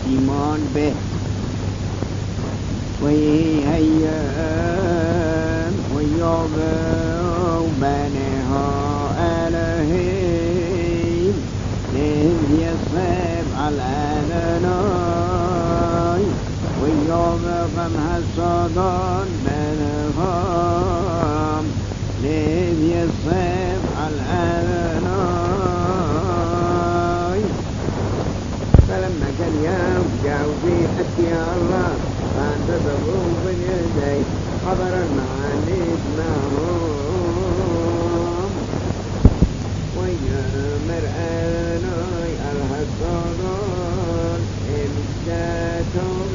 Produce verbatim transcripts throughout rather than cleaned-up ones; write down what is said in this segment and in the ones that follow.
الإيمان به ويهيئ ويوبوا بنها إلهي لذ يصيب على أذناي ويوبوا قمها الصدان بنهم لذ يصيب على أذناي. فلما كان يوم جاءوا في حتى الله فانتظروا من يدي حضر المعاني معهم ويا مرأناي الهصدان إمساتهم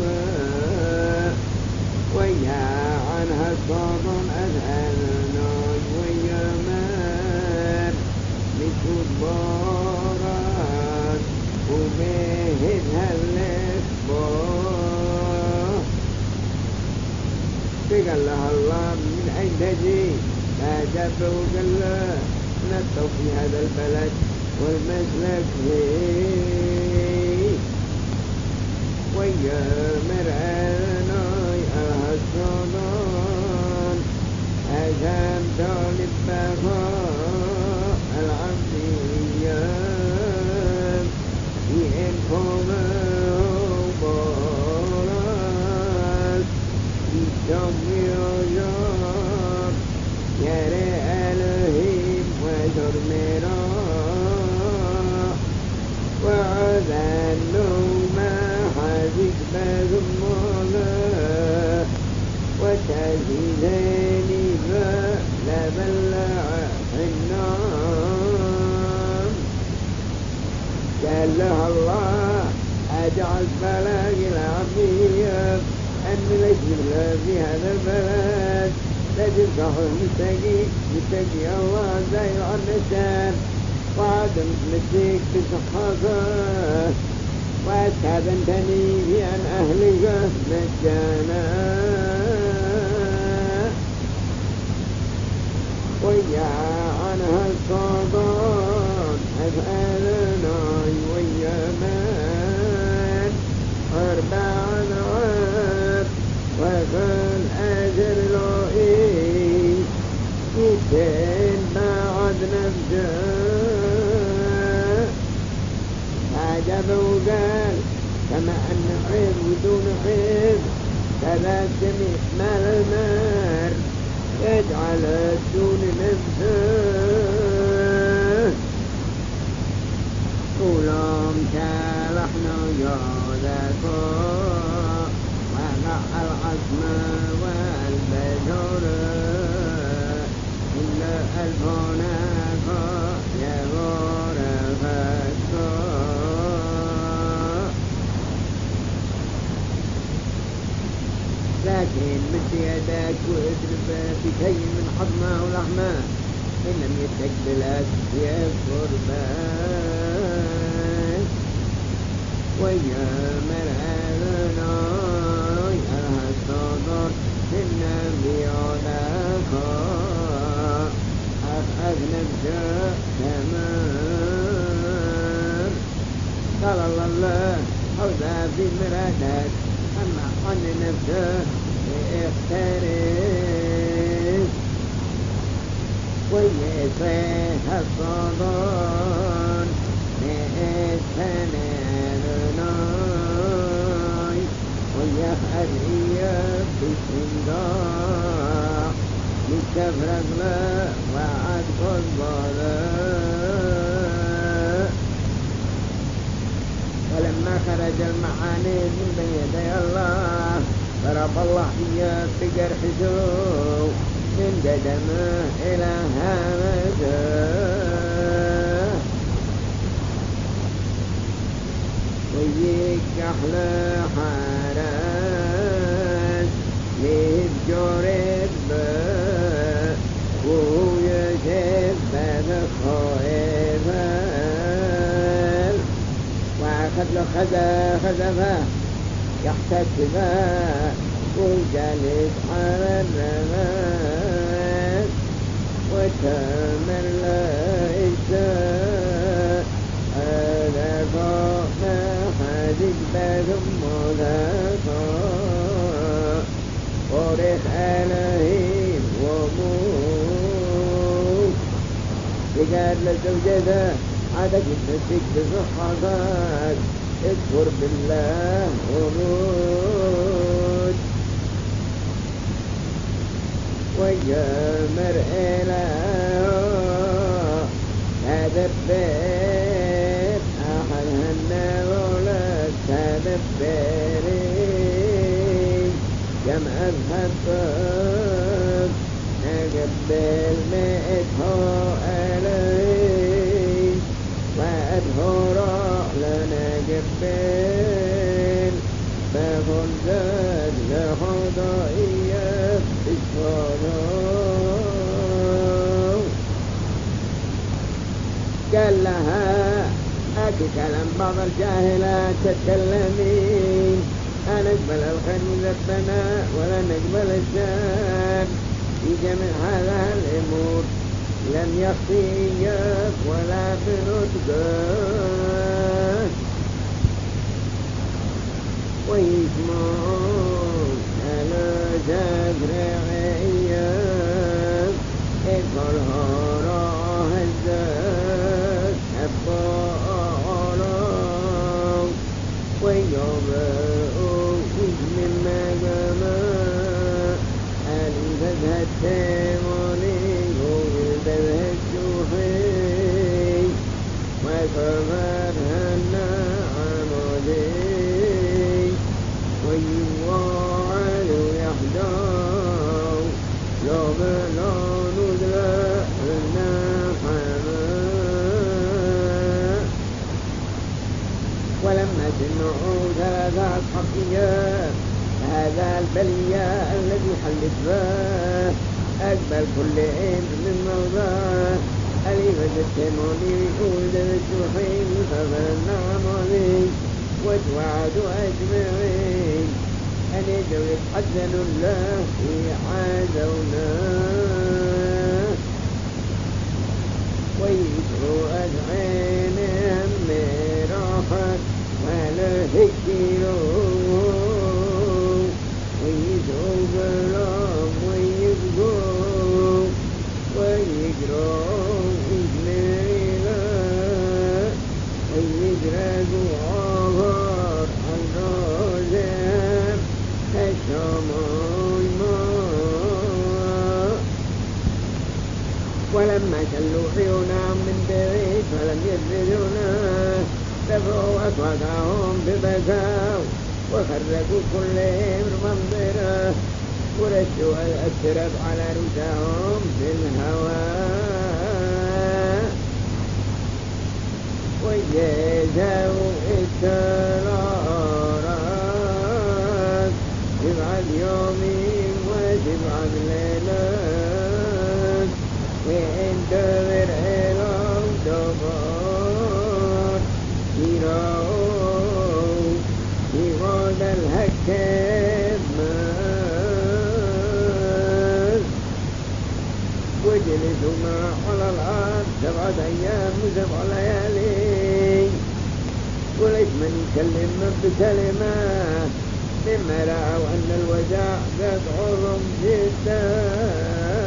ويا عنها الصدان أذهلناي ويا مر لكل بارات وبهدها الإخبار. فقال لها الله من أين تجي فأجابه وقال له نبتوا في هذا البلد والمسلك فيه ويا مرأناي الهصدان أجام طالب بغاء العبدية في إنفوما وبارات يشمي عجار يرى ألهيم وجر مراء وعذنوا ما حزك بذمالا وتزيدني فلبلع النام. قال لها الله أجعل بلاغ العبدية أن نجد في هذا البلد تجد صحر متقي متقي الله زائر عن النسان وعدم مسيك بصحافة وأستاذنتني في أن أهلك مجانا ويا عنها الصدان أفعلناي ويا من أربع عاب وفن أجر لائي يتين بعد نفجا. عجبه وقال كما أن عيب ودون عيب كذا جميع مال المال يجعل دون نفسه. قولهم كالحنا جودكم وقع العصم والبجر إلا ألفونك يغور فاسكو. لكن مد يدك واضرب بشيء من حضمه ولحمه إن لم يستقبلك يكفر بك. ويا مرأناي الهصدان النبي عدك أخذنا بجاء تمام. قال الله حوزا في مرادك أما عن نفسه اخترس ويسيح الصدان مئتنالناي ويخرية بالسنداء لتفرق له وعد قضباله. ولما خرج المعاني من بين يدي الله ضرب الله إياه بجرحه من قدمه إلى هامته ويكح له حارس للجرب وهو يشبه خائفا وأخذ له خزفه يحتسبه وجلس على الرماد وتمر ليس هذا ما حد ذكبة ثم ذاقا ورخ آلهين وموت قال لزوجته عادك نفسك بصحتك اكفر بالله وموت ويا مرء له هذا البيت أحدهن ولد هذا البيت كم أذهبت أقبل مئته ألي وأدهر لنا قبل فقل زاد لحضائية بالصلاة قال لها أكي كلام بعض الجاهلات تتكلمين أنا نقبل الخير مذبنا ولا نقبل الشر في جميع هذا الأمور لم يخطيك ولا بنطقك ويسمعون على جبرعيك إذن هراه الزك أبطالا ويوبئوا إذن المجمع ألفت التيموني وولدت الشوحي وكبرها النعمودي ويوعد يحجر لو بلا ندلع النحماء ولما سمعوا ثلاثة أصحاب إياه هذا البلية الذي حلت به أقبل كل إنس من موضعه أليفة التيموني ولد الشوحي فبل النعموني واتوعدوا أجمعين أن يجوا يتحزنوا الله في عادونا ويجروا أدعينهم مراحة ولا هكيروا ويجروا بلام ويجروا ويجروا إجمعينا ويجروا عبر الرجم الشمال ماء ولما شلوا عيونهم من بعيد فلم يجدونا رفعوا أصواتهم ببكاء وخرجوا كل امر منظرة ورشوا التراب على رؤوسهم في الهواء وجازوا الترارات سبعة يومين وسبعة ليلات وانتظر إلهم دبار سيروا في غاد الحكام وجلسوا معه على الأرض سبعة أيام وسبع ليالي وليس من يكلم بكلمة مما رأوا أن الوجع قد عظم جدا